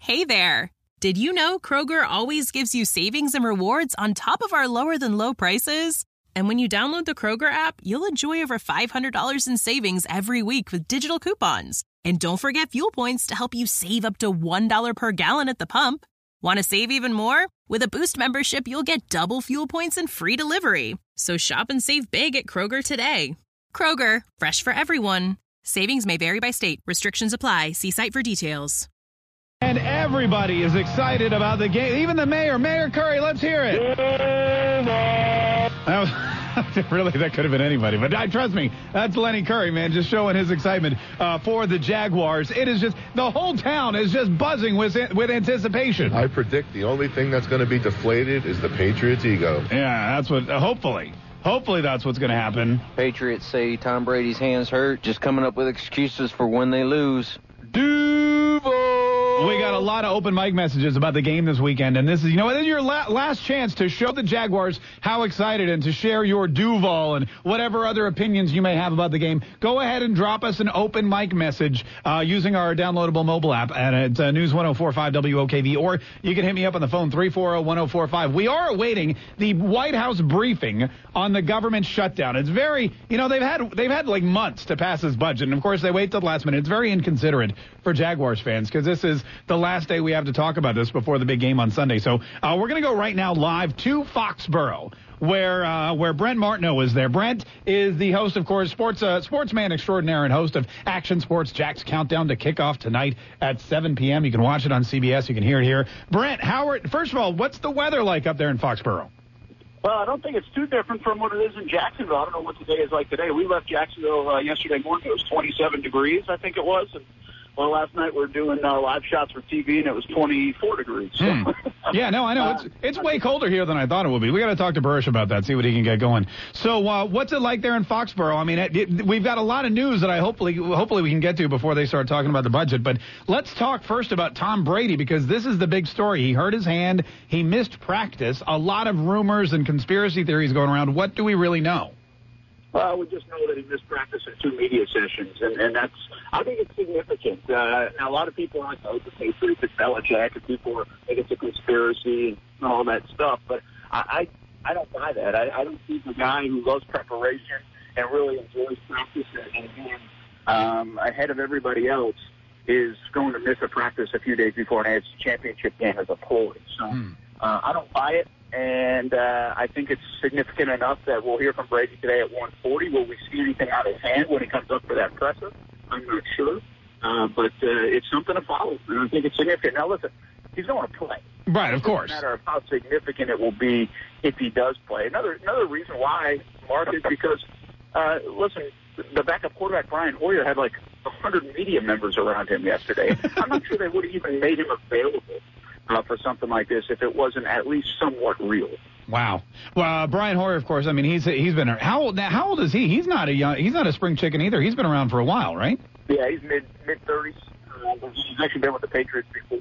Hey there! Did you know Kroger always gives you savings and rewards on top of our lower-than-low prices? And when you download the Kroger app, you'll enjoy over $500 in savings every week with digital coupons. And don't forget fuel points to help you save up to $1 per gallon at the pump. Want to save even more? With a Boost membership, you'll get double fuel points and free delivery. So shop and save big at Kroger today. Kroger, fresh for everyone. Savings may vary by state. Restrictions apply. See site for details. And everybody is excited about the game. Even the mayor, Mayor Curry. Let's hear it. Really, that could have been anybody. But trust me, that's Lenny Curry, man, just showing his excitement for the Jaguars. It is just, the whole town is just buzzing with anticipation. I predict the only thing that's going to be deflated is the Patriots' ego. Yeah, that's what, hopefully that's what's going to happen. Patriots say Tom Brady's hands hurt, just coming up with excuses for when they lose. Duval! We got a lot of open mic messages about the game this weekend, and this is, this is your last chance to show the Jaguars how excited and to share your Duval and whatever other opinions you may have about the game. Go ahead and drop us an open mic message using our downloadable mobile app, and it's News 104.5 WOKV, or you can hit me up on the phone, 340-1045. We are awaiting the White House briefing on the government shutdown. It's very, they've had like months to pass this budget, and of course they wait till the last minute. It's very inconsiderate for Jaguars fans because this is the last day we have to talk about this before the big game on Sunday. So we're going to go right now live to Foxborough, where Brent Martineau is there. Brent is the host, of course, sportsman extraordinaire and host of Action Sports Jack's Countdown to Kickoff tonight at 7 p.m. You can watch it on CBS. You can hear it here. Brent, first of all, what's the weather like up there in Foxborough? Well, I don't think it's too different from what it is in Jacksonville. I don't know what today is like today. We left Jacksonville yesterday morning. It was 27 degrees, I think it was. And, well, last night we were doing live shots for TV, and it was 24 degrees. So. Yeah, no, I know. It's way colder here than I thought it would be. We got to talk to Burish about that, see what he can get going. So what's it like there in Foxborough? I mean, we've got a lot of news that I hopefully we can get to before they start talking about the budget. But let's talk first about Tom Brady, because this is the big story. He hurt his hand. He missed practice. A lot of rumors and conspiracy theories going around. What do we really know? Well, we just know that he missed practice in 2 media sessions, and that's, I think it's significant. Now, a lot of people are like, oh, the Patriots, it's Belichick, and people think it's a conspiracy and all that stuff, but I don't buy that. I don't think a guy who loves preparation and really enjoys practice and being ahead of everybody else is going to miss a practice a few days before an AFC Championship game as a ploy. So I don't buy it. And I think it's significant enough that we'll hear from Brady today at 1:40. Will we see anything out of his hand when he comes up for that presser? I'm not sure. But it's something to follow, and I think it's significant. Now, listen, he's going to play. Right, of course. It's a matter of how significant it will be if he does play. Another reason why, Mark, is because, listen, the backup quarterback, Brian Hoyer, had like 100 media members around him yesterday. I'm not sure they would have even made him available for something like this if it wasn't at least somewhat real. Wow. Well, Brian Hoyer, of course. I mean, he's been how old is he? He's not a spring chicken either. He's been around for a while, right? Yeah, he's mid 30s. He's actually been with the Patriots before.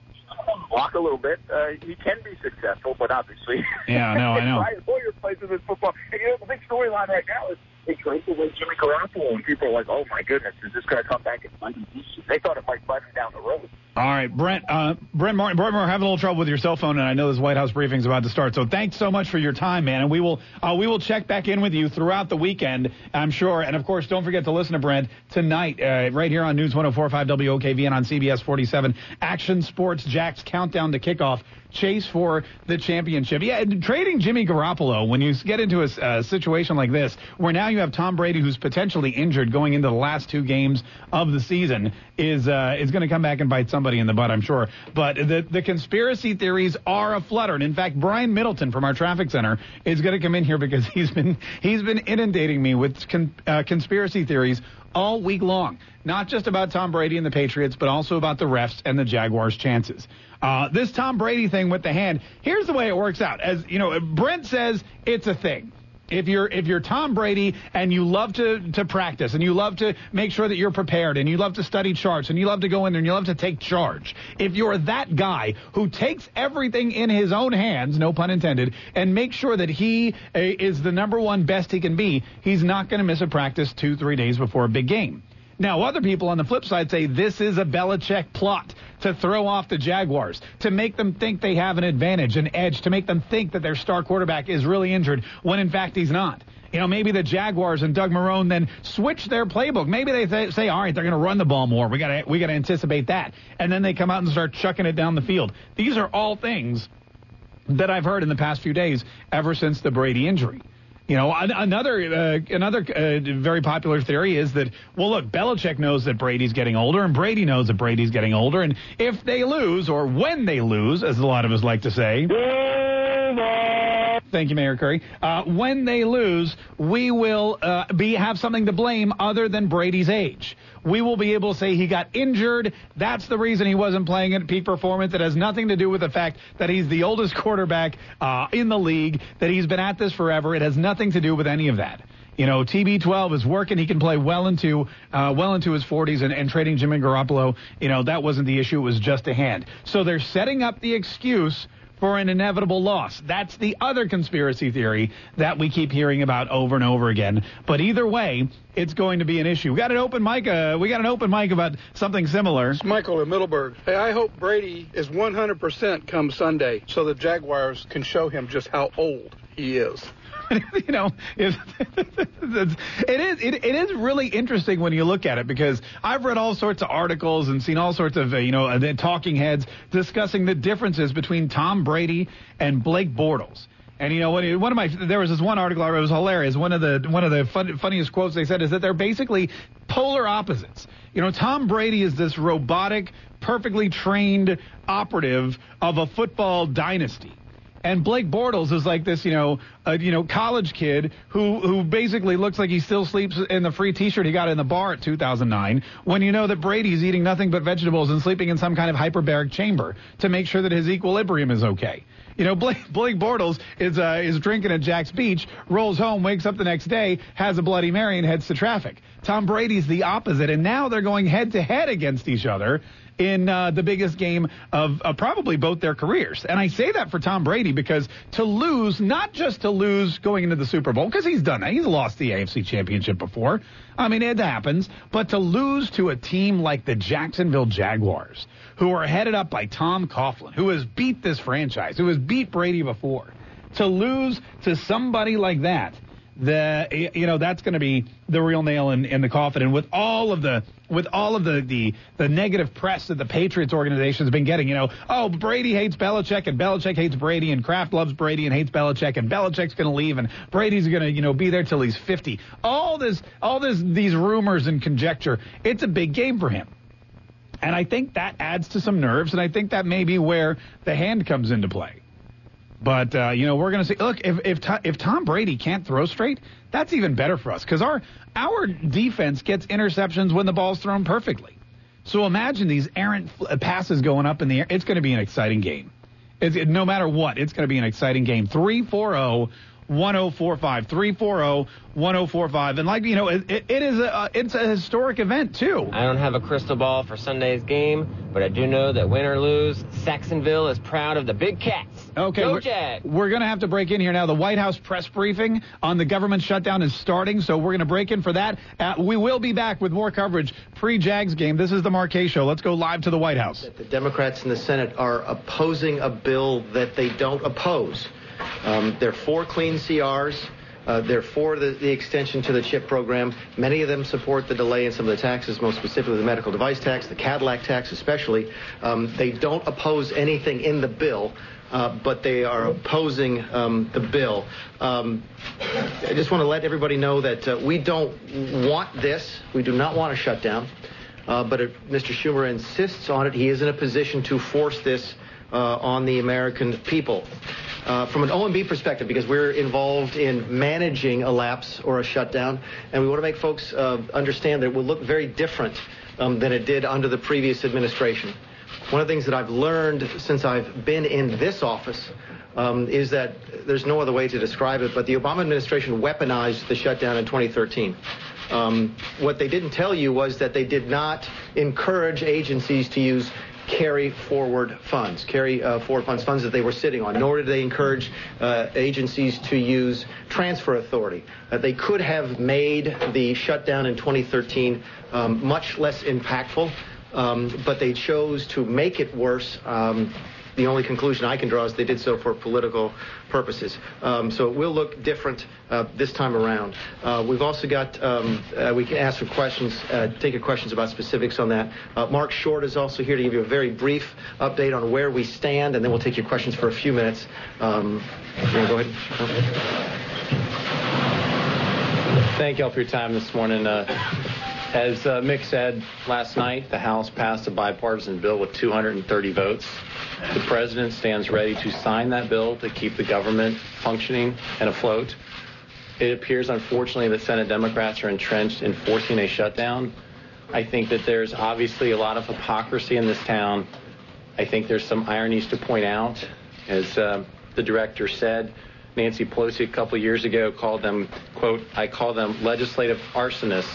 Walk a little bit. He can be successful, but obviously. Yeah, no, I know. Brian Hoyer plays in this football, and the big storyline right now is they trade away Jimmy Garoppolo, and people are like, "Oh my goodness, is this going to come back and bite him?" They thought it might bite him down the road. All right, Brent Martin, we're having a little trouble with your cell phone, and I know this White House briefing is about to start. So thanks so much for your time, man. And we will check back in with you throughout the weekend, I'm sure. And of course, don't forget to listen to Brent tonight, right here on News 104.5 WOKV and on CBS 47. Action Sports Jack's Countdown to Kickoff. Chase for the championship. Yeah, trading Jimmy Garoppolo, when you get into a situation like this, where now you have Tom Brady, who's potentially injured going into the last 2 games of the season, is going to come back and bite somebody in the butt, I'm sure. But the conspiracy theories are aflutter. And in fact, Brian Middleton from our traffic center is going to come in here because he's been inundating me with conspiracy theories all week long. Not just about Tom Brady and the Patriots, but also about the refs and the Jaguars' chances. This Tom Brady thing with the hand, here's the way it works out. As you know, Brent says it's a thing. If you're Tom Brady and you love to practice and you love to make sure that you're prepared and you love to study charts and you love to go in there and you love to take charge, if you're that guy who takes everything in his own hands, no pun intended, and makes sure that he is the number one best he can be, he's not going to miss a practice 2-3 days before a big game. Now, other people on the flip side say this is a Belichick plot to throw off the Jaguars, to make them think they have an advantage, an edge, to make them think that their star quarterback is really injured when, in fact, he's not. Maybe the Jaguars and Doug Marrone then switch their playbook. Maybe they say, all right, they're going to run the ball more. We got to anticipate that. And then they come out and start chucking it down the field. These are all things that I've heard in the past few days ever since the Brady injury. Another very popular theory is that, well, look, Belichick knows that Brady's getting older, and Brady knows that Brady's getting older, and if they lose, or when they lose, as a lot of us like to say, thank you, Mayor Curry, when they lose, we will have something to blame other than Brady's age. We will be able to say he got injured. That's the reason he wasn't playing at peak performance. It has nothing to do with the fact that he's the oldest quarterback in the league, that he's been at this forever. It has nothing to do with any of that. TB12 is working. He can play well into his 40s, and trading Jimmy Garoppolo, that wasn't the issue. It was just a hand. So they're setting up the excuse for an inevitable loss. That's the other conspiracy theory that we keep hearing about over and over again. But either way, it's going to be an issue. We got an open mic about something similar. It's Michael in Middleburg. Hey, I hope Brady is 100% come Sunday so the Jaguars can show him just how old he is. It is really interesting when you look at it, because I've read all sorts of articles and seen all sorts of talking heads discussing the differences between Tom Brady and Blake Bortles. And there was this one article I read, it was hilarious. One of the funniest quotes they said is that they're basically polar opposites. Tom Brady is this robotic, perfectly trained operative of a football dynasty. And Blake Bortles is like this, college kid who basically looks like he still sleeps in the free T-shirt he got in the bar at 2009, when you know that Brady's eating nothing but vegetables and sleeping in some kind of hyperbaric chamber to make sure that his equilibrium is okay. Blake Bortles is drinking at Jack's Beach, rolls home, wakes up the next day, has a Bloody Mary, and heads to traffic. Tom Brady's the opposite, and now they're going head-to-head against each other in the biggest game of probably both their careers. And I say that for Tom Brady because to lose, not just to lose going into the Super Bowl, because he's done that. He's lost the AFC Championship before. I mean, it happens. But to lose to a team like the Jacksonville Jaguars, who are headed up by Tom Coughlin, who has beat this franchise, who has beat Brady before, to lose to somebody like that, that's going to be the real nail in the coffin. And with all of the negative press that the Patriots organization has been getting, Brady hates Belichick and Belichick hates Brady, and Kraft loves Brady and hates Belichick, and Belichick's going to leave and Brady's going to be there till he's 50. These rumors and conjecture. It's a big game for him. And I think that adds to some nerves, and I think that may be where the hand comes into play. But, we're going to see. Look, if Tom Brady can't throw straight, that's even better for us, because our defense gets interceptions when the ball's thrown perfectly. So imagine these errant passes going up in the air. It's going to be an exciting game. No matter what, it's going to be an exciting game. 340-1045. 340-1045. And it's a historic event, too. I don't have a crystal ball for Sunday's game, but I do know that win or lose, Saxonville is proud of the Big Cats. Okay, Go Jags. We're going to have to break in here now. The White House press briefing on the government shutdown is starting, so we're going to break in for that. We will be back with more coverage pre-Jags game. This is the Marquee Show. Let's go live to the White House. The Democrats in the Senate are opposing a bill that they don't oppose. They're for clean CRs. They're for the extension to the CHIP program. Many of them support the delay in some of the taxes, most specifically the medical device tax, the Cadillac tax especially. They don't oppose anything in the bill, but they are opposing the bill. I just want to let everybody know that we don't want this. We do not want a shutdown. But if Mr. Schumer insists on it, he is in a position to force this on the American people. From an OMB perspective, because we're involved in managing a lapse or a shutdown, and we want to make folks understand that it will look very different than it did under the previous administration. One of the things that I've learned since I've been in this office is that there's no other way to describe it, but the Obama administration weaponized the shutdown in 2013. What they didn't tell you was that they did not encourage agencies to use carry forward funds funds that they were sitting on, nor did they encourage agencies to use transfer authority. They could have made the shutdown in 2013 much less impactful, but they chose to make it worse. The only conclusion I can draw is they did so for political purposes. So it will look different this time around. We've also got, we can ask for questions, take your questions about specifics on that. Mark Short is also here to give you a very brief update on where we stand, and then we'll take your questions for a few minutes. Go ahead. Thank you all for your time this morning. As Mick said last night, the House passed a bipartisan bill with 230 votes. The president stands ready to sign that bill to keep the government functioning and afloat. It appears, unfortunately, that Senate Democrats are entrenched in forcing a shutdown. I think that there's obviously a lot of hypocrisy in this town. I think there's some ironies to point out. As the director said, Nancy Pelosi a couple of years ago called them, quote, "I call them legislative arsonists,"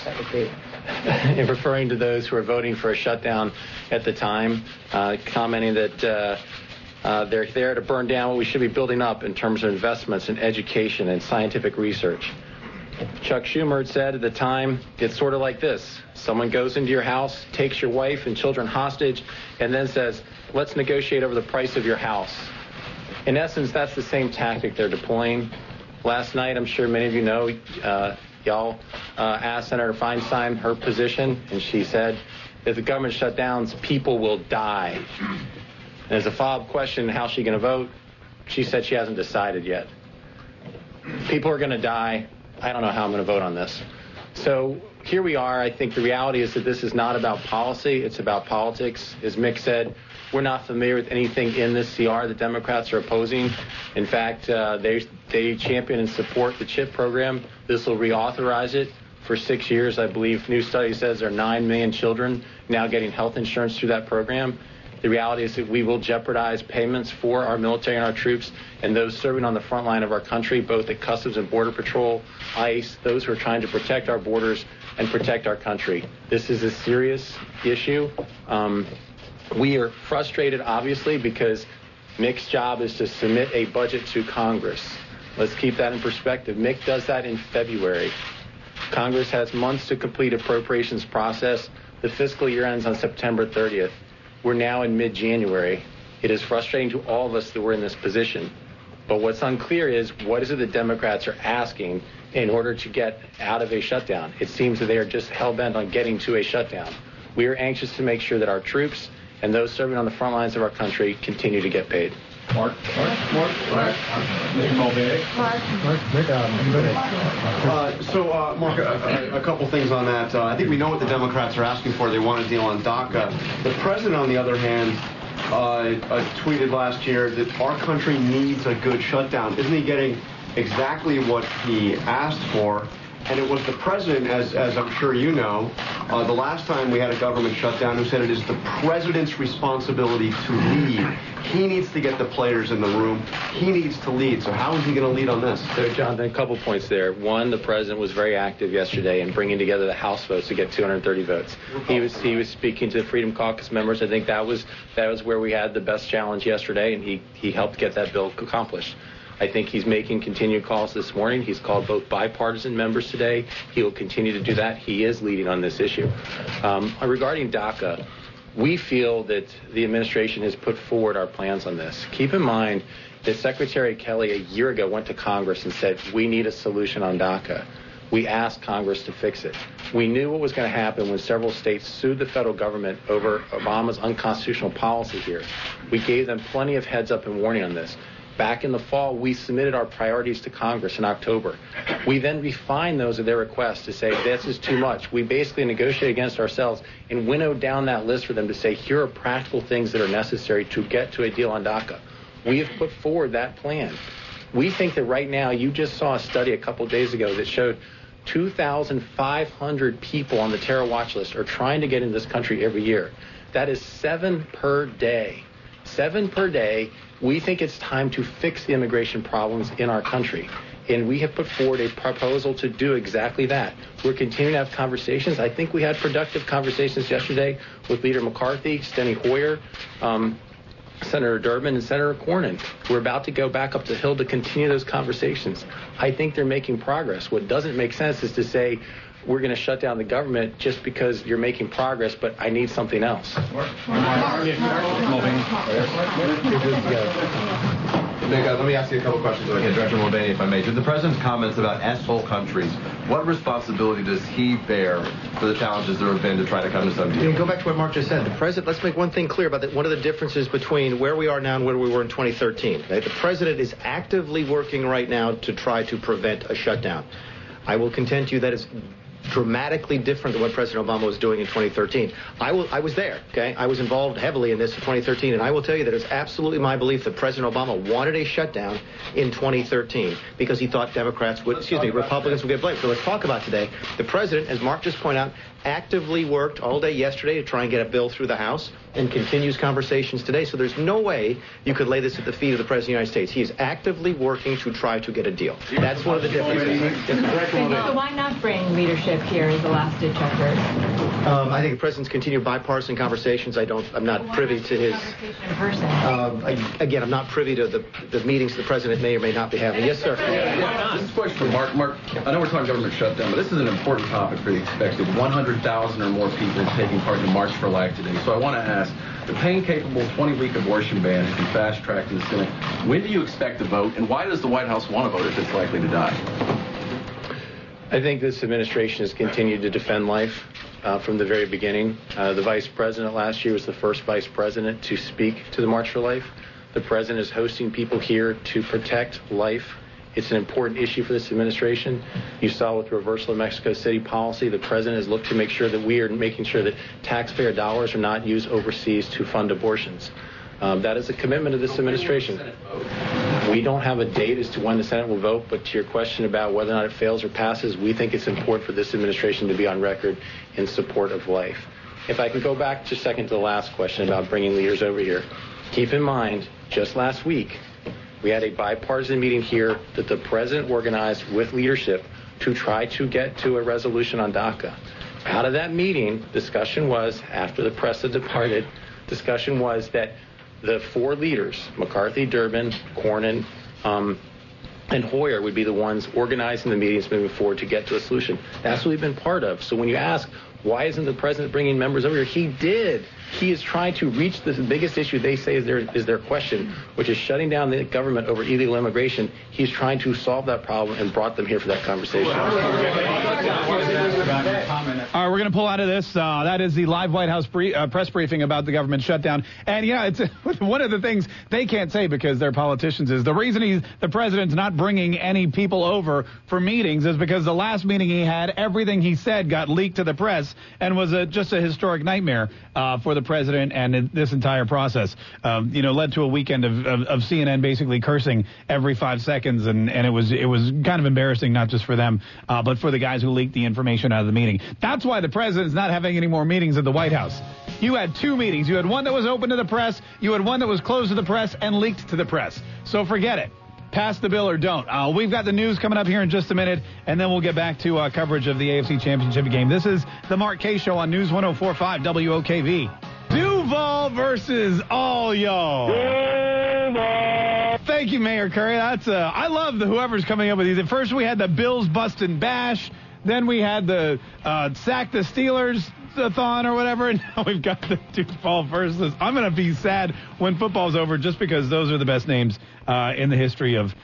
in referring to those who were voting for a shutdown at the time, commenting that they're there to burn down what we should be building up in terms of investments in education and scientific research. Chuck Schumer said at the time, it's sort of like this. Someone goes into your house, takes your wife and children hostage, and then says, let's negotiate over the price of your house. In essence, that's the same tactic they're deploying. Last night, I'm sure many of you know, y'all asked Senator Feinstein her position, and she said, if the government shut down, people will die. And as a follow-up question, how's she going to vote? She said she hasn't decided yet. People are going to die. I don't know how I'm going to vote on this. So here we are. I think the reality is that this is not about policy. It's about politics. As Mick said, we're not familiar with anything in this CR that Democrats are opposing. In fact, they champion and support the CHIP program. This will reauthorize it for 6 years. I believe new study says there are 9 million children now getting health insurance through that program. The reality is that we will jeopardize payments for our military and our troops and those serving on the front line of our country, both at Customs and Border Patrol, ICE, those who are trying to protect our borders and protect our country. This is a serious issue. We are frustrated, obviously, because Mick's job is to submit a budget to Congress. Let's keep that in perspective. Mick does that in February. Congress has months to complete appropriations process. The fiscal year ends on September 30th. We're now in mid-January. It is frustrating to all of us that we're in this position. But what's unclear is what is it the Democrats are asking in order to get out of a shutdown? It seems that they are just hell-bent on getting to a shutdown. We are anxious to make sure that our troops and those serving on the front lines of our country continue to get paid. Mark. Mr. Mulvaney. Mark, a couple things on that. I think we know what the Democrats are asking for. They want a deal on DACA. The president, on the other hand, tweeted last year that our country needs a good shutdown. Isn't he getting exactly what he asked for? And it was the president, as I'm sure you know, the last time we had a government shutdown, who said it is the president's responsibility to lead. He needs to get the players in the room. He needs to lead. So how is he going to lead on this? So, Jonathan, a couple points there. One, the president was very active yesterday in bringing together the House votes to get 230 votes. He was speaking to the Freedom Caucus members. I think that was where we had the best challenge yesterday, and he helped get that bill accomplished. I think he's making continued calls this morning. He's called both bipartisan members today. He will continue to do that. He is leading on this issue. Regarding DACA, we feel that the administration has put forward our plans on this. Keep in mind that Secretary Kelly a year ago went to Congress and said, we need a solution on DACA. We asked Congress to fix it. We knew what was going to happen when several states sued the federal government over Obama's unconstitutional policy here. We gave them plenty of heads up and warning on this. Back in the fall, we submitted our priorities to Congress in October. We then refined those at their request to say, this is too much. We basically negotiated against ourselves and winnowed down that list for them to say, here are practical things that are necessary to get to a deal on DACA. We have put forward that plan. We think that right now, you just saw a study a couple days ago that showed 2,500 people on the terror watch list are trying to get into this country every year. That is 7 per day. 7 per day. We think it's time to fix the immigration problems in our country. And we have put forward a proposal to do exactly that. We're continuing to have conversations. I think we had productive conversations yesterday with Leader McCarthy, Steny Hoyer, Senator Durbin, and Senator Cornyn. We're about to go back up the Hill to continue those conversations. I think they're making progress. What doesn't make sense is to say we're going to shut down the government just because you're making progress, but I need something else. Let me ask you a couple questions. Director Mulvaney, if I may. To the President's comments about S-hole countries, what responsibility does he bear for the challenges there have been to try to come to some deal? Go back to what Mark just said. The President, let's make one thing clear about that. One of the differences between where we are now and where we were in 2013. Okay? The President is actively working right now to try to prevent a shutdown. I will contend to you that is dramatically different than what President Obama was doing in 2013. I was there, okay? I was involved heavily in this in 2013, and I will tell you that it's absolutely my belief that President Obama wanted a shutdown in 2013 because he thought Republicans would get blamed. So let's talk about today. The President, as Mark just pointed out, actively worked all day yesterday to try and get a bill through the House and continues conversations today. So there's no way you could lay this at the feet of the President of the United States. He is actively working to try to get a deal. That's one of the differences. So why not bring leadership here as a last-ditch effort? I think the President's continued bipartisan conversations. I'm not privy to his... Again, I'm not privy to the meetings the President may or may not be having. Yes, sir. This is a question for Mark. Mark, I know we're talking government shutdown, but this is an important topic for the expected 100,000 or more people taking part in the March for Life today. So I want to ask, the pain-capable 20-week abortion ban has been fast-tracked in the Senate. When do you expect to vote, and why does the White House want to vote if it's likely to die? I think this administration has continued to defend life from the very beginning. The Vice President last year was the first Vice President to speak to the March for Life. The President is hosting people here to protect life. It's an important issue for this administration. You saw with reversal of Mexico City policy, the President has looked to make sure that we are making sure that taxpayer dollars are not used overseas to fund abortions. That is a commitment of this administration. We don't have a date as to when the Senate will vote, but to your question about whether or not it fails or passes, we think it's important for this administration to be on record in support of life. If I can go back just a second to the last question about bringing leaders over here, keep in mind, just last week, we had a bipartisan meeting here that the President organized with leadership to try to get to a resolution on DACA. Out of that meeting, discussion was, after the press had departed, discussion was that the four leaders, McCarthy, Durbin, Cornyn, and Hoyer, would be the ones organizing the meetings moving forward to get to a solution. That's what we've been part of. So when you ask, why isn't the President bringing members over here? He did. He is trying to reach the biggest issue they say is their question, which is shutting down the government over illegal immigration. He's trying to solve that problem and brought them here for that conversation. All right, we're going to pull out of this. That is the live White House press briefing about the government shutdown. And, yeah, it's one of the things they can't say because they're politicians is the reason the President's not bringing any people over for meetings is because the last meeting he had, everything he said got leaked to the press and was just a historic nightmare for the President and this entire process. Led to a weekend of CNN basically cursing every 5 seconds, and it was kind of embarrassing, not just for them, but for the guys who leaked the information out of the meeting. That's why the President's not having any more meetings at the White House. You had two meetings. You had one that was open to the press, you had one that was closed to the press and leaked to the press. So forget it. Pass the bill or don't. We've got the news coming up here in just a minute, and then we'll get back to coverage of the AFC Championship game. This is the Mark Kaye Show on News 104.5 WOKV. Duval versus all y'all. Duval. Thank you, Mayor Curry. That's I love whoever's coming up with these. At first we had the Bills bust and bash. Then we had the sack the Steelers-a-thon or whatever, and now we've got the Duval versus. I'm going to be sad when football's over just because those are the best names in the history of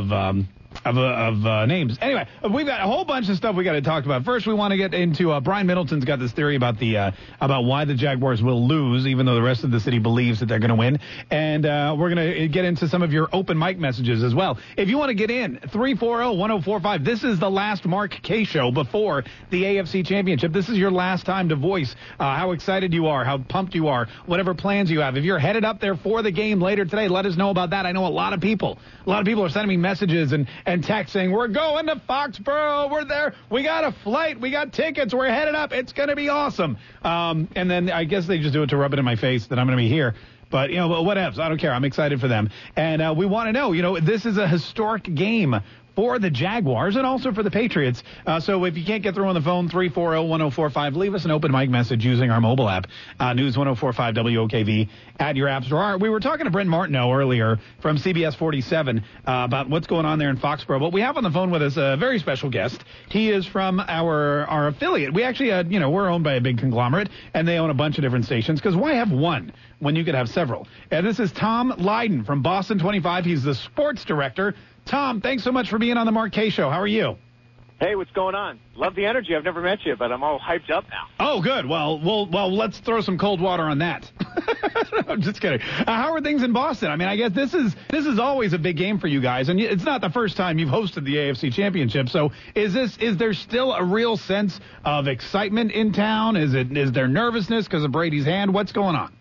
names. Anyway, we've got a whole bunch of stuff we got to talk about. First, we want to get into Brian Middleton's got this theory about about why the Jaguars will lose, even though the rest of the city believes that they're going to win. And we're going to get into some of your open mic messages as well. If you want to get in, 340-1045. This is the last Mark Kaye Show before the AFC Championship. This is your last time to voice how excited you are, how pumped you are, whatever plans you have. If you're headed up there for the game later today, let us know about that. I know a lot of people are sending me messages and text saying, we're going to Foxborough, we're there, we got a flight, we got tickets, we're headed up, it's going to be awesome. And then I guess they just do it to rub it in my face that I'm going to be here. But, whatevs. I don't care. I'm excited for them. And we want to know, this is a historic game for the Jaguars and also for the Patriots. So if you can't get through on the phone, 340-1045, leave us an open mic message using our mobile app, News 1045 WOKV at your app store. We were talking to Brent Martineau earlier from CBS 47 about what's going on there in Foxborough. But we have on the phone with us a very special guest. He is from our affiliate. We actually, we're owned by a big conglomerate, and they own a bunch of different stations, because why have one when you could have several? And this is Tom Lydon from Boston 25. He's the sports director. Tom, thanks so much for being on the Mark Kaye Show. How are you? Hey, what's going on? Love the energy. I've never met you, but I'm all hyped up now. Oh, good. Well, let's throw some cold water on that. I'm just kidding. How are things in Boston? I mean, I guess this is always a big game for you guys, and it's not the first time you've hosted the AFC Championship. So, is there still a real sense of excitement in town? Is there nervousness because of Brady's hand? What's going on?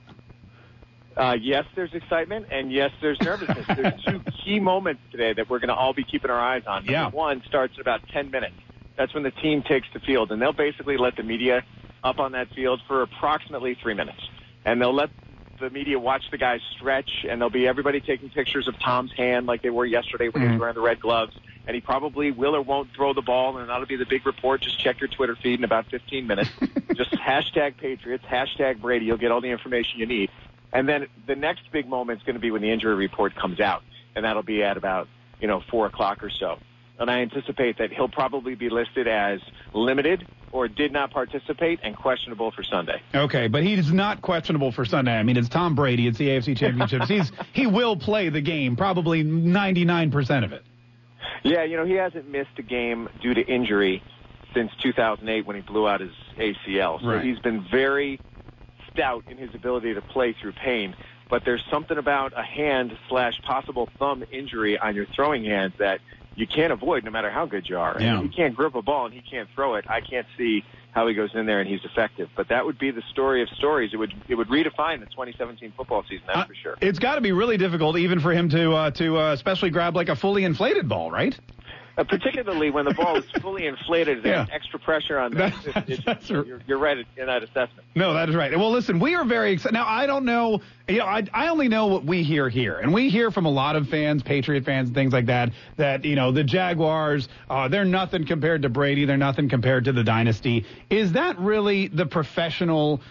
Yes, there's excitement, and yes, there's nervousness. There's two key moments today that we're going to all be keeping our eyes on. Number one starts in about 10 minutes. That's when the team takes the field, and they'll basically let the media up on that field for approximately 3 minutes. And they'll let the media watch the guys stretch, and there'll be everybody taking pictures of Tom's hand like they were yesterday when he was wearing the red gloves. And he probably will or won't throw the ball, and that'll be the big report. Just check your Twitter feed in about 15 minutes. Just hashtag Patriots, hashtag Brady. You'll get all the information you need. And then the next big moment is going to be when the injury report comes out, and that'll be at about 4 o'clock or so. And I anticipate that he'll probably be listed as limited or did not participate and questionable for Sunday. Okay, but he's not questionable for Sunday. I mean, it's Tom Brady. It's the AFC Championships. He will play the game, probably 99% of it. Yeah, he hasn't missed a game due to injury since 2008 when he blew out his ACL. So He's been very stout in his ability to play through pain, but there's something about a hand/possible thumb injury on your throwing hands that you can't avoid no matter how good you are. Yeah. And if he can't grip a ball and he can't throw it, I can't see how he goes in there and he's effective. But that would be the story of stories. It would redefine the 2017 football season, that's for sure. It's got to be really difficult even for him to especially grab like a fully inflated ball, right? Particularly when the ball is fully inflated, there's extra pressure on that. You're right in that assessment. No, that is right. Well, listen, we are very excited. Now, I don't know. I only know what we hear here. And we hear from a lot of fans, Patriot fans, and things like that, the Jaguars, they're nothing compared to Brady. They're nothing compared to the dynasty. Is that really the professional,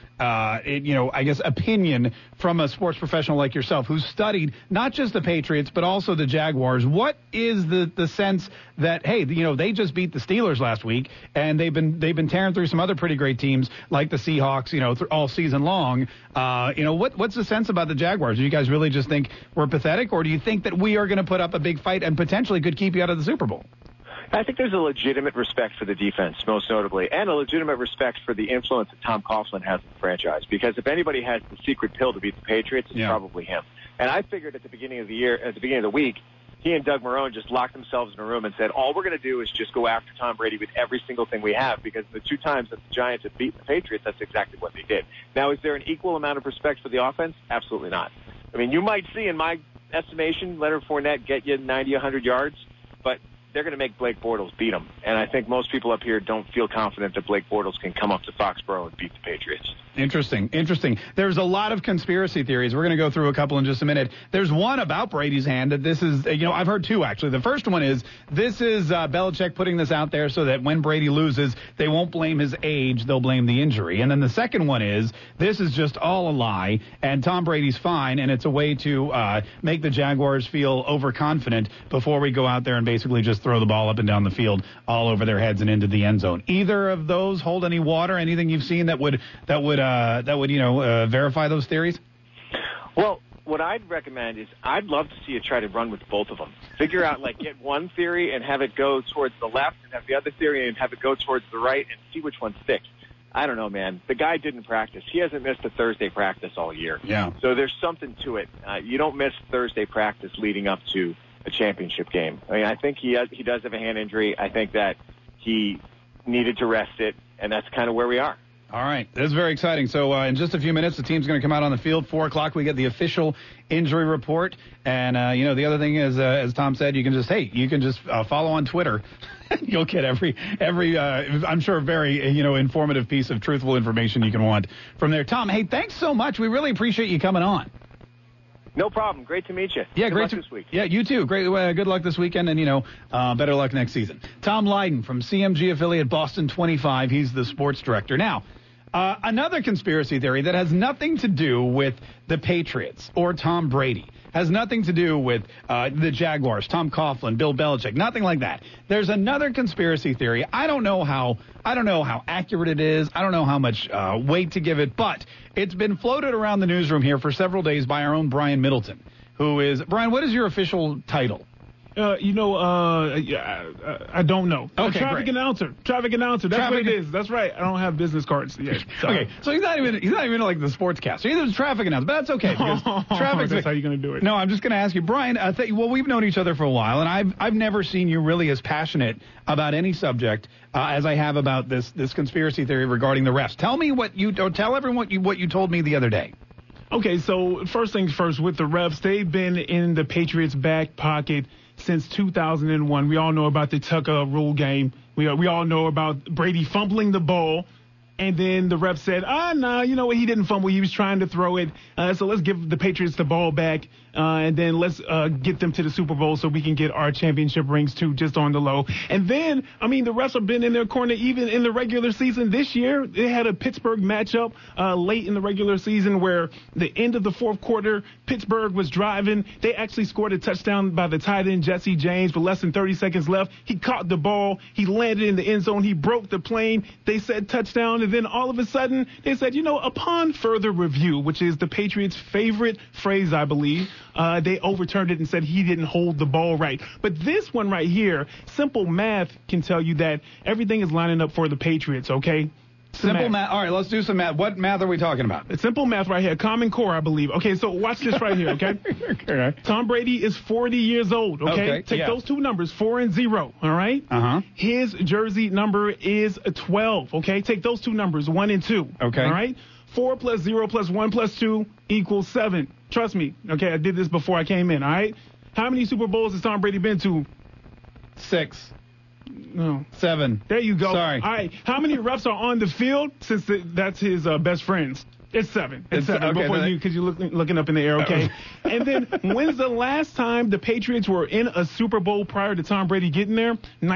I guess, opinion from a sports professional like yourself who's studied not just the Patriots, but also the Jaguars? What is the sense that, hey, they just beat the Steelers last week, and they've been tearing through some other pretty great teams like the Seahawks, all season long. What's the sense about the Jaguars? Do you guys really just think we're pathetic, or do you think that we are going to put up a big fight and potentially could keep you out of the Super Bowl? I think there's a legitimate respect for the defense, most notably, and a legitimate respect for the influence that Tom Coughlin has in the franchise. Because if anybody has the secret pill to beat the Patriots, it's probably him. And I figured at the beginning of the week, he and Doug Marrone just locked themselves in a room and said, all we're going to do is just go after Tom Brady with every single thing we have, because the two times that the Giants have beaten the Patriots, that's exactly what they did. Now, is there an equal amount of respect for the offense? Absolutely not. I mean, you might see, in my estimation, Leonard Fournette get you 90, 100 yards, but they're going to make Blake Bortles beat them. And I think most people up here don't feel confident that Blake Bortles can come up to Foxborough and beat the Patriots. Interesting. There's a lot of conspiracy theories. We're going to go through a couple in just a minute. There's one about Brady's hand that this is, I've heard two, actually. The first one is, this is Belichick putting this out there so that when Brady loses, they won't blame his age, they'll blame the injury. And then the second one is, this is just all a lie, and Tom Brady's fine, and it's a way to make the Jaguars feel overconfident before we go out there and basically just throw the ball up and down the field all over their heads and into the end zone. Either of those hold any water? Anything you've seen that would verify those theories? Well, what I'd recommend is I'd love to see you try to run with both of them. Figure out, get one theory and have it go towards the left, and have the other theory and have it go towards the right, and see which one sticks. I don't know, man. The guy didn't practice. He hasn't missed a Thursday practice all year. Yeah. So there's something to it. You don't miss Thursday practice leading up to a championship game. I mean, I think he does have a hand injury. I think that he needed to rest it, and that's kind of where we are. All right. This is very exciting. So in just a few minutes, the team's going to come out on the field. 4 o'clock, we get the official injury report. And, the other thing is, as Tom said, you can just follow on Twitter. You'll get every I'm sure, very, informative piece of truthful information you can want from there. Tom, hey, thanks so much. We really appreciate you coming on. No problem. Great to meet you. Yeah, Good luck this week. Yeah, you too. Great. Good luck this weekend, and better luck next season. Tom Lydon from CMG affiliate Boston 25. He's the sports director. Now, another conspiracy theory that has nothing to do with the Patriots or Tom Brady. Has nothing to do with the Jaguars, Tom Coughlin, Bill Belichick, nothing like that. There's another conspiracy theory. I don't know how accurate it is. I don't know how much weight to give it, but it's been floated around the newsroom here for several days by our own Brian Middleton, Brian, what is your official title? I don't know. Okay, announcer. Traffic announcer. That's what it is. That's right. I don't have business cards yet. Okay, so he's not even like the sportscaster. He's a traffic announcer, but that's okay because traffic's that's how you're going to do it. No, I'm just going to ask you, Brian. We've known each other for a while, and I've never seen you really as passionate about any subject as I have about this conspiracy theory regarding the refs. Tell everyone what you told me the other day. Okay, so first things first, with the refs, they've been in the Patriots' back pocket since 2001. We all know about the Tucker rule game. We all know about Brady fumbling the ball. And then the ref said, no, you know what? He didn't fumble. He was trying to throw it. So let's give the Patriots the ball back. And then let's get them to the Super Bowl so we can get our championship rings, too, just on the low. And then, the refs have been in their corner even in the regular season this year. They had a Pittsburgh matchup late in the regular season where the end of the fourth quarter, Pittsburgh was driving. They actually scored a touchdown by the tight end, Jesse James, with less than 30 seconds left. He caught the ball. He landed in the end zone. He broke the plane. They said touchdown. And then all of a sudden, they said, upon further review, which is the Patriots' favorite phrase, I believe, they overturned it and said he didn't hold the ball right. But this one right here, simple math can tell you that everything is lining up for the Patriots, okay? Simple math. All right, let's do some math. What math are we talking about? It's simple math right here. Common Core, I believe. Okay, so watch this right here, okay? Okay. Tom Brady is 40 years old, okay? Take those two numbers, 4 and 0, all right? Uh-huh. His jersey number is 12, okay? Take those two numbers, 1 and 2, okay? All right? 4 plus 0 plus 1 plus 2 equals 7. Trust me, okay? I did this before I came in, all right? How many Super Bowls has Tom Brady been to? 6. No. 7. There you go. Sorry. All right. How many refs are on the field since that's his best friends? It's 7. It's 7 okay, before you, because you're looking up in the air, okay? And then when's the last time the Patriots were in a Super Bowl prior to Tom Brady getting there?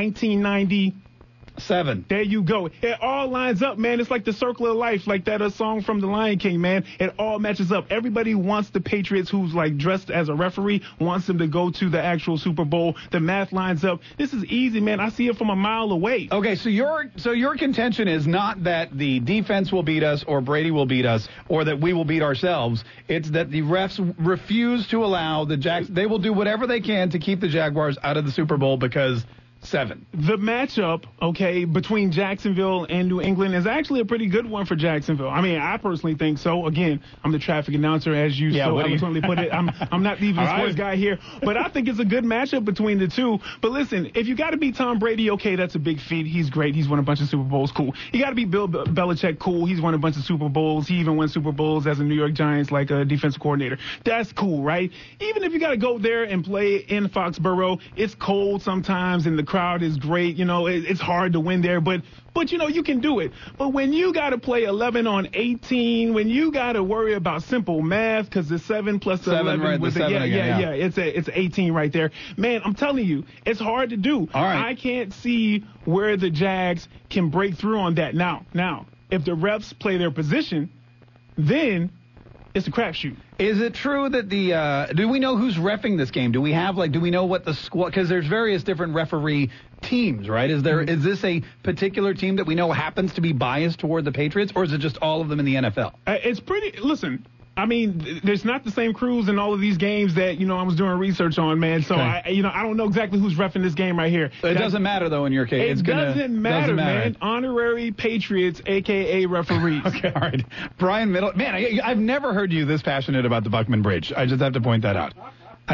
1997. There you go. It all lines up, man. It's like the circle of life, like that song from The Lion King, man. It all matches up. Everybody wants the Patriots, who's like dressed as a referee, wants them to go to the actual Super Bowl. The math lines up. This is easy, man. I see it from a mile away. Okay, so your contention is not that the defense will beat us or Brady will beat us or that we will beat ourselves. It's that the refs refuse to allow the Jags. They will do whatever they can to keep the Jaguars out of the Super Bowl because 7. The matchup, okay, between Jacksonville and New England is actually a pretty good one for Jacksonville. I personally think so. Again, I'm the traffic announcer, as you so eloquently put it. I'm not even a sports guy here, but I think it's a good matchup between the two. But listen, if you got to beat Tom Brady, okay, that's a big feat. He's great. He's won a bunch of Super Bowls. Cool. You got to beat Bill Belichick. Cool. He's won a bunch of Super Bowls. He even won Super Bowls as a New York Giants, like a defensive coordinator. That's cool, right? Even if you got to go there and play in Foxborough, it's cold sometimes and the crowd is great. It's hard to win there, but you can do it. But when you got to play 11 on 18, when you got to worry about simple math, because the 7 plus the 7, 11 right, with the 7 again, it's 18 right there. Man, I'm telling you, it's hard to do. All right. I can't see where the Jags can break through on that. Now, if the refs play their position, then it's a crapshoot. Is it true that do we know who's reffing this game? Do we know what the squad, because there's various different referee teams, right? Is this a particular team that we know happens to be biased toward the Patriots, or is it just all of them in the NFL? It's pretty, listen, there's not the same crews in all of these games that, I was doing research on, man. So, I don't know exactly who's reffing this game right here. It doesn't matter, though, in your case. It doesn't matter, man. Honorary Patriots, a.k.a. referees. Okay, all right. Brian Middleton. Man, I've never heard you this passionate about the Buckman Bridge. I just have to point that out.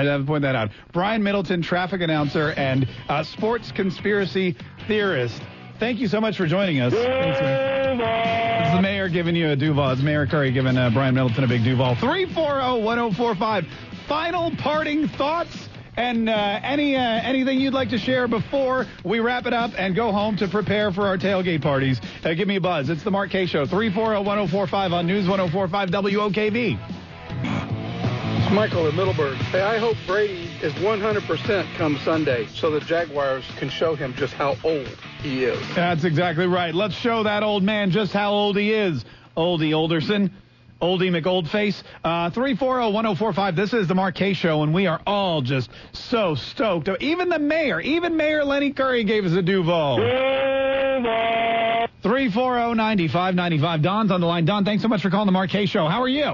Brian Middleton, traffic announcer and sports conspiracy theorist. Thank you so much for joining us. Thanks, man. This is the mayor giving you a Duval. It's Mayor Curry giving Brian Middleton a big Duval. 340-1045. Final parting thoughts and anything you'd like to share before we wrap it up and go home to prepare for our tailgate parties. Give me a buzz. It's the Mark Kaye Show. 340-1045 on News 104.5 WOKV. Michael in Middleburg. Hey, I hope Brady is 100% come Sunday so the Jaguars can show him just how old he is. That's exactly right. Let's show that old man just how old he is. Oldie Olderson. Oldie McOldface. 340-1045. This is the Mark Kaye Show, and we are all just so stoked. Even Mayor Lenny Curry gave us a Duval. 340-9595. Don's on the line. Don, thanks so much for calling the Mark Kaye Show. How are you?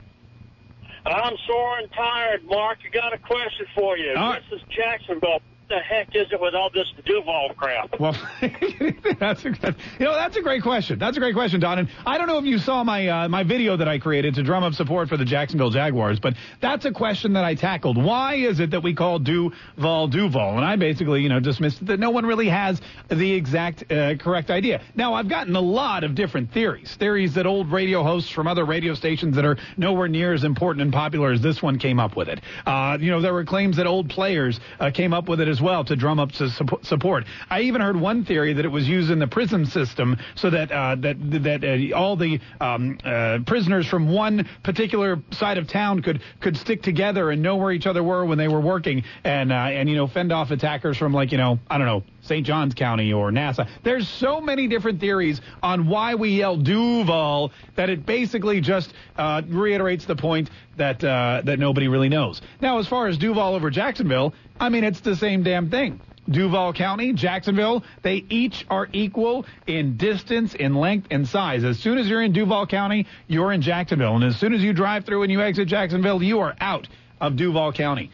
I'm sore and tired, Mark. I got a question for you. This is Jacksonville. What the heck is it with all this Duval crap? Well, that's a great question. That's a great question, Don. And I don't know if you saw my video that I created to drum up support for the Jacksonville Jaguars, but that's a question that I tackled. Why is it that we call Duval? And I basically, dismissed that no one really has the exact correct idea. Now, I've gotten a lot of different theories that old radio hosts from other radio stations that are nowhere near as important and popular as this one came up with it. There were claims that old players came up with it as well to drum up support. I even heard one theory that it was used in the prison system so that all the prisoners from one particular side of town could stick together and know where each other were when they were working and fend off attackers from St. Johns County or NASA. There's so many different theories on why we yell Duval that it basically just reiterates the point that nobody really knows. Now, as far as Duval over Jacksonville, it's the same damn thing. Duval County, Jacksonville, they each are equal in distance, in length, and size. As soon as you're in Duval County, you're in Jacksonville. And as soon as you drive through and you exit Jacksonville, you are out of Duval County.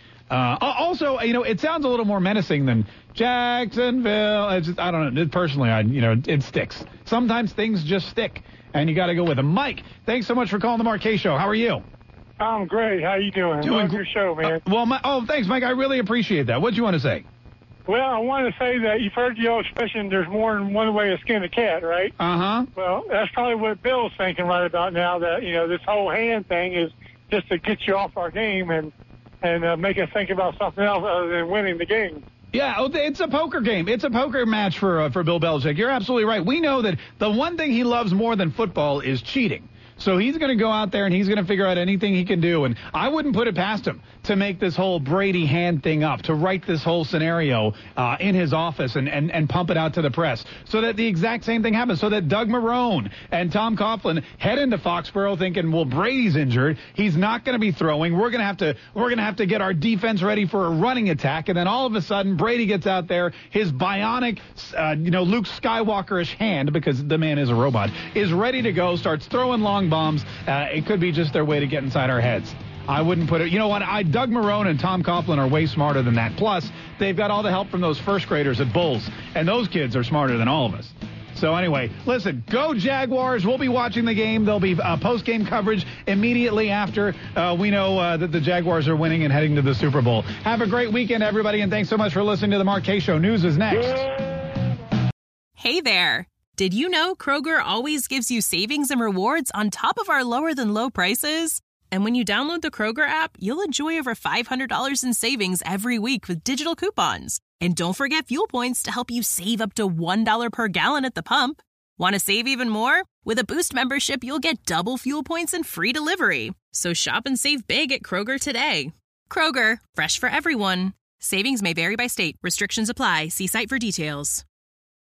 Also, it sounds a little more menacing than Jacksonville. I don't know. Personally, it sticks. Sometimes things just stick, and you got to go with them. Mike, thanks so much for calling the Mark Kaye Show. How are you? I'm great. How you doing? Love your show, man. Thanks, Mike. I really appreciate that. What do you want to say? Well, I want to say that you've heard the old expression, there's more than one way to skin a cat, right? Uh-huh. Well, that's probably what Bill's thinking right about now, that, this whole hand thing is just to get you off our game and make us think about something else other than winning the game. Yeah, it's a poker game. It's a poker match for Bill Belichick. You're absolutely right. We know that the one thing he loves more than football is cheating. So he's going to go out there and he's going to figure out anything he can do. And I wouldn't put it past him to make this whole Brady hand thing up, to write this whole scenario in his office and pump it out to the press so that the exact same thing happens, so that Doug Marrone and Tom Coughlin head into Foxborough thinking, well, Brady's injured. He's not going to be throwing. We're going to have to get our defense ready for a running attack. And then all of a sudden, Brady gets out there, his bionic, Luke Skywalker-ish hand, because the man is a robot, is ready to go, starts throwing long bombs. It could be just their way to get inside our heads. I wouldn't put it. You know what? Doug Marrone and Tom Coughlin are way smarter than that. Plus, they've got all the help from those first graders at Bulls, and those kids are smarter than all of us. So anyway, listen, go Jaguars. We'll be watching the game. There'll be post-game coverage immediately after we know that the Jaguars are winning and heading to the Super Bowl. Have a great weekend, everybody, and thanks so much for listening to the Mark Kaye Show. News is next. Hey there. Did you know Kroger always gives you savings and rewards on top of our lower-than-low prices? And when you download the Kroger app, you'll enjoy over $500 in savings every week with digital coupons. And don't forget fuel points to help you save up to $1 per gallon at the pump. Want to save even more? With a Boost membership, you'll get double fuel points and free delivery. So shop and save big at Kroger today. Kroger, fresh for everyone. Savings may vary by state. Restrictions apply. See site for details.